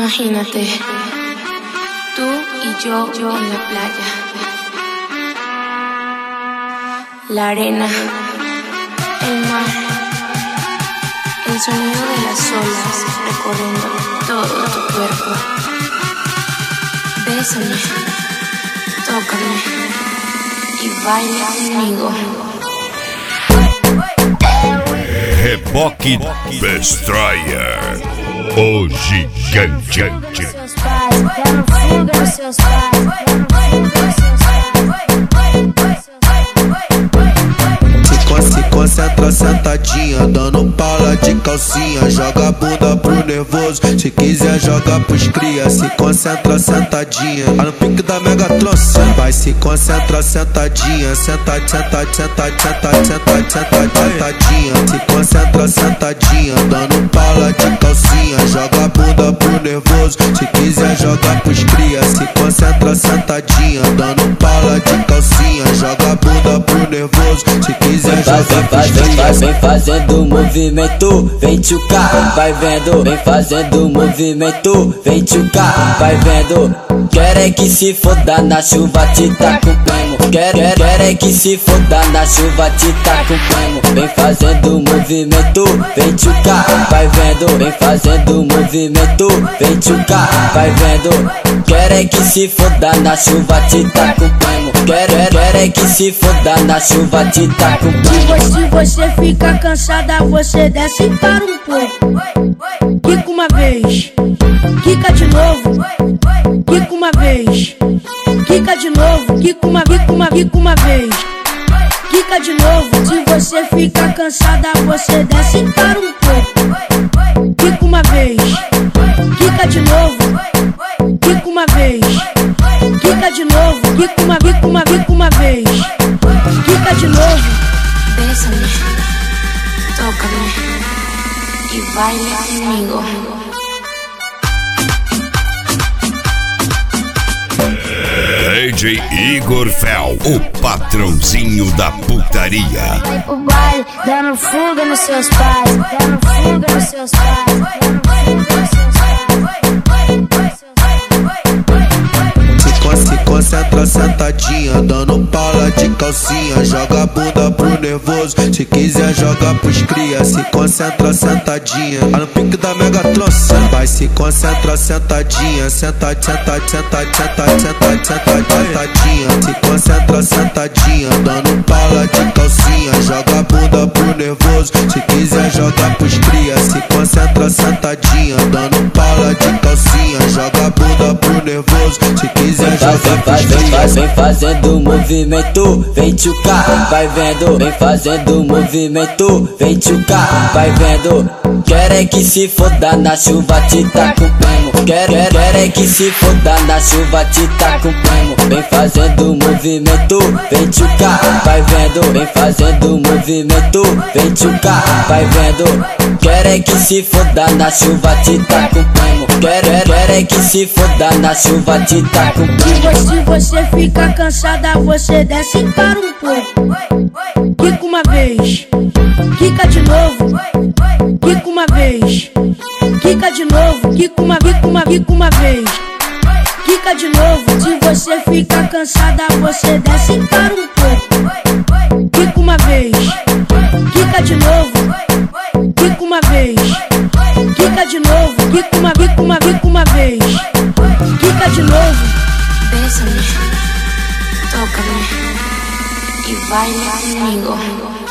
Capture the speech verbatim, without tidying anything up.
Imagínate, tú y yo, yo en la playa, la arena, el mar, el sonido de las olas recorriendo todo tu cuerpo. Bésame, tócame y baila conmigo. Reboque Destroyer, o gigante. Dando fuga nos seus pais, dando fuga nos seus pais. Se concentra sentadinha, dando pala de calcinha. Joga a bunda pro nervoso, se quiser joga pros cria. Se concentra sentadinha, tá no pique da Megatron. Vai, se concentra sentadinha, senta, senta, senta, senta, senta, senta, sentadinha. Se concentra sentadinha, dando pala de calcinha. Joga a bunda pro nervoso, se quiser joga pros cria. Se concentra sentadinha, dando pala de calcinha. Joga a bunda pro nervoso, se quiser joga pros cria. Vem fazendo movimento, vem tchucar, vai vendo. Vem fazendo movimento, vem tchucar, vai vendo. Quer é que se foda na chuva, te tá com primo. Quer, quer, quer é que se foda na chuva, te tá com primo. Vem fazendo movimento, vem tchucar, vai vendo. Vem fazendo movimento, vem tchucar, vai vendo. Quer é que se foda na chuva, te tá com primo. Quer, quer, quer é que se foda na chuva, te tá com primo. Se você fica cansada, você desce e para um pouco. Quica uma vez, quica de novo. Quica uma vez, quica de novo. Quica uma, quica uma, quica uma vez. Quica de novo. Se você fica cansada, você desce e para um pouco. Quica uma vez, quica de novo. Quica uma vez, quica de novo. Quica uma, quica uma, quica uma vez. Quica de novo. Bésame, tócame y baila conmigo. D J Igor Fel, o patrãozinho da putaria. Vai pro baile, dando fuga nos seus pais, dando fuga nos seus pais, dando fuga nos seus pais. Se concentra sentadinha, dando pala de calcinha. Joga a bunda pro nervoso, se quiser joga pros cria. Se concentra sentadinha, tá no pique da Megatron. Vai, se concentra sentadinha, senta, senta, senta, senta, senta, senta, sentadinha. Se concentra sentadinha, dando pala de calcinha. Joga a bunda pro nervoso, se quiser joga pros cria. Se concentra sentadinha, dando pala de calcinha. Joga a bunda pro nervoso, se quiser joga pros cria. Vem fazendo movimento, vem tchucar, vai vendo. Vem fazendo movimento, vem tchucar, vai vendo. Quer é que se foda na chuva, te tá com primo. Quer, quer, quer é que se foda na chuva, te tá com primo. Vem fazendo movimento, vem tchucar, vai vendo. Vem fazendo movimento, vem tchucar, vai vendo. Quer é que se foda na chuva, te tá com primo. Quer, quer, quer é que se foda na chuva, te tá com primo. Se você fica cansada, você desce e para um pouco. Quica uma vez, quica de novo. Quica uma vez, quica de novo. Quica uma, quica uma, quica uma vez. Quica de novo. Se você fica cansada, você desce e para um pouco. Quica uma vez, quica de novo. Quica uma vez, quica de novo. Quica uma, quica uma, quica uma vez. Quica de novo. Bésame, tócame y baila conmigo.